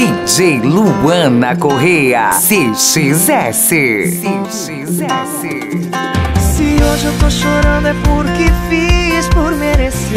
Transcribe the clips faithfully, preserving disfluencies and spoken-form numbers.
D J Luana Correa, C X S. C X S. Se hoje eu tô chorando é porque fiz por merecer.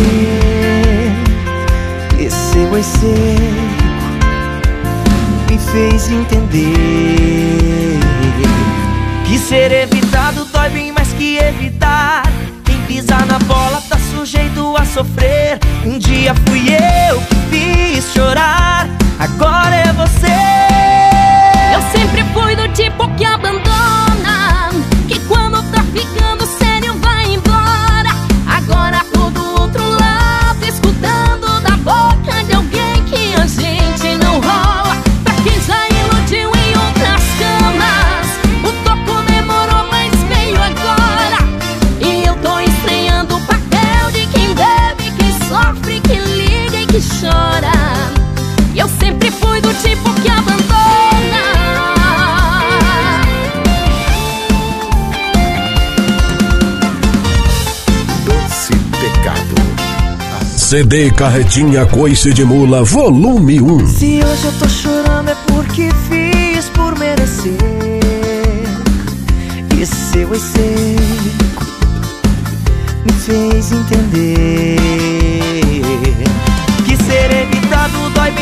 Esse egoísmo me fez entender que ser evitado dói bem mais que evitar. Quem pisar na bola tá sujeito a sofrer. Um dia fui eu que fiz chorar, agora é você. Eu sempre fui do tipo que abandona, que quando tá ficando sério vai embora. Agora tô do outro lado, escutando da boca de alguém que a gente não rola. Pra quem já iludiu em outras camas, o toco demorou, mas veio agora. E eu tô estreando o papel de quem bebe, que sofre, que liga e que chora. Eu sempre fui do tipo que abandona. Doce Pecado. C D Carretinha Coice de Mula, volume um. Se hoje eu tô chorando é porque fiz por merecer. E seu egoísmo me fez entender que ser evitado dói